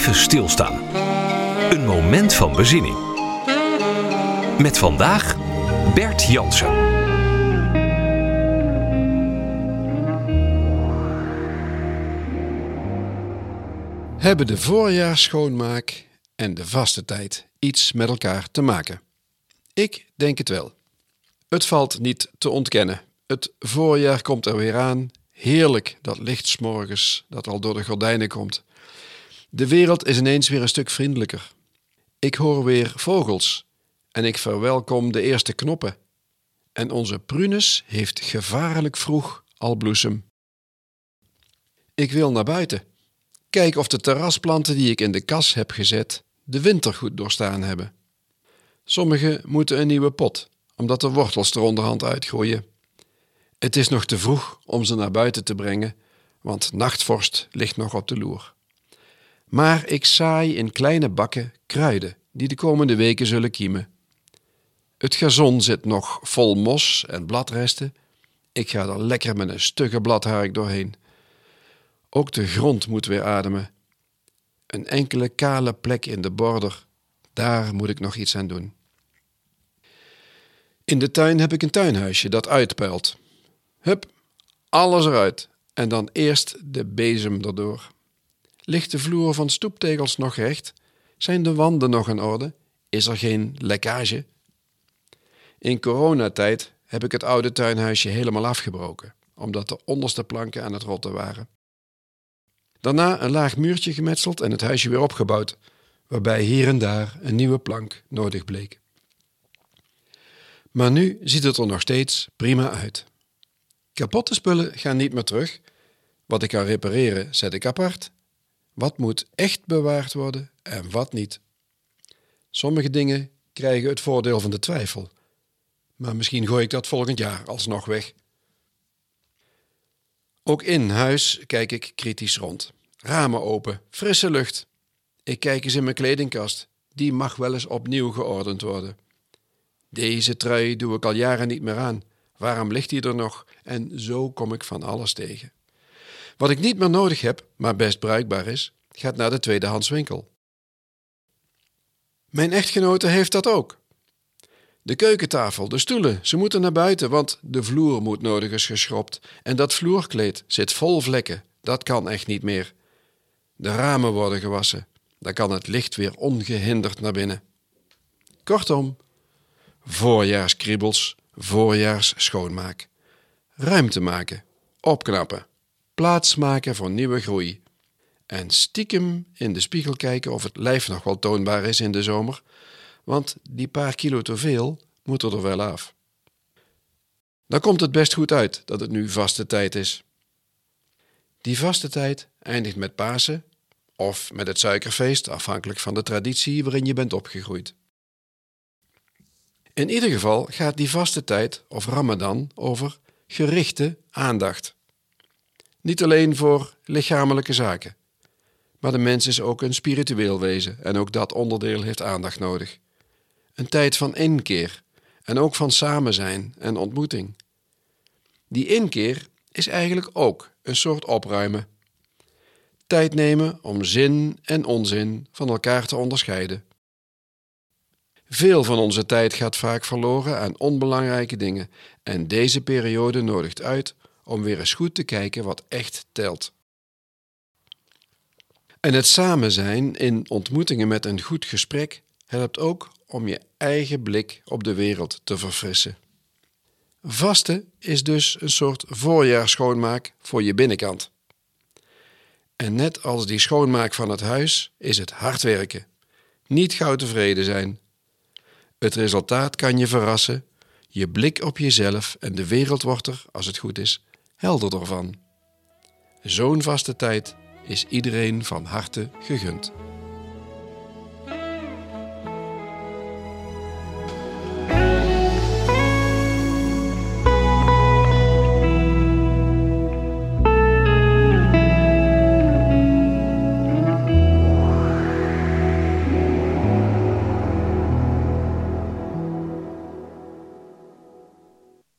Even stilstaan. Een moment van bezinning. Met vandaag Bert Jansen. Hebben de voorjaarsschoonmaak en de vastentijd iets met elkaar te maken? Ik denk het wel. Het valt niet te ontkennen. Het voorjaar komt er weer aan. Heerlijk dat licht 's morgens dat al door de gordijnen komt. De wereld is ineens weer een stuk vriendelijker. Ik hoor weer vogels en ik verwelkom de eerste knoppen. En onze prunus heeft gevaarlijk vroeg al bloesem. Ik wil naar buiten. Kijk of de terrasplanten die ik in de kas heb gezet de winter goed doorstaan hebben. Sommige moeten een nieuwe pot, omdat de wortels er onderhand uitgroeien. Het is nog te vroeg om ze naar buiten te brengen, want nachtvorst ligt nog op de loer. Maar ik zaai in kleine bakken kruiden die de komende weken zullen kiemen. Het gazon zit nog vol mos en bladresten. Ik ga er lekker met een stugge bladhark doorheen. Ook de grond moet weer ademen. Een enkele kale plek in de border, daar moet ik nog iets aan doen. In de tuin heb ik een tuinhuisje dat uitpuilt. Hup, alles eruit en dan eerst de bezem erdoor. Ligt de vloer van stoeptegels nog recht? Zijn de wanden nog in orde? Is er geen lekkage? In coronatijd heb ik het oude tuinhuisje helemaal afgebroken, omdat de onderste planken aan het rotten waren. Daarna een laag muurtje gemetseld en het huisje weer opgebouwd, waarbij hier en daar een nieuwe plank nodig bleek. Maar nu ziet het er nog steeds prima uit. Kapotte spullen gaan niet meer terug. Wat ik kan repareren, zet ik apart. Wat moet echt bewaard worden en wat niet? Sommige dingen krijgen het voordeel van de twijfel. Maar misschien gooi ik dat volgend jaar alsnog weg. Ook in huis kijk ik kritisch rond. Ramen open, frisse lucht. Ik kijk eens in mijn kledingkast. Die mag wel eens opnieuw geordend worden. Deze trui doe ik al jaren niet meer aan. Waarom ligt die er nog? En zo kom ik van alles tegen. Wat ik niet meer nodig heb, maar best bruikbaar is, gaat naar de tweedehandswinkel. Mijn echtgenote heeft dat ook. De keukentafel, de stoelen, ze moeten naar buiten, want de vloer moet nodig eens geschrobt. En dat vloerkleed zit vol vlekken, dat kan echt niet meer. De ramen worden gewassen, dan kan het licht weer ongehinderd naar binnen. Kortom, voorjaarskriebels, voorjaarsschoonmaak. Ruimte maken, opknappen, plaats maken voor nieuwe groei. En stiekem in de spiegel kijken of het lijf nog wel toonbaar is in de zomer, want die paar kilo te veel moeten er wel af. Dan komt het best goed uit dat het nu vaste tijd is. Die vaste tijd eindigt met Pasen of met het suikerfeest, afhankelijk van de traditie waarin je bent opgegroeid. In ieder geval gaat die vaste tijd, of Ramadan, over gerichte aandacht. Niet alleen voor lichamelijke zaken, maar de mens is ook een spiritueel wezen en ook dat onderdeel heeft aandacht nodig. Een tijd van inkeer en ook van samen zijn en ontmoeting. Die inkeer is eigenlijk ook een soort opruimen. Tijd nemen om zin en onzin van elkaar te onderscheiden. Veel van onze tijd gaat vaak verloren aan onbelangrijke dingen en deze periode nodigt uit om weer eens goed te kijken wat echt telt. En het samen zijn in ontmoetingen met een goed gesprek helpt ook om je eigen blik op de wereld te verfrissen. Vasten is dus een soort voorjaarsschoonmaak voor je binnenkant. En net als die schoonmaak van het huis is het hard werken. Niet gauw tevreden zijn. Het resultaat kan je verrassen. Je blik op jezelf en de wereld wordt er, als het goed is, helderder van. Zo'n vaste tijd is iedereen van harte gegund.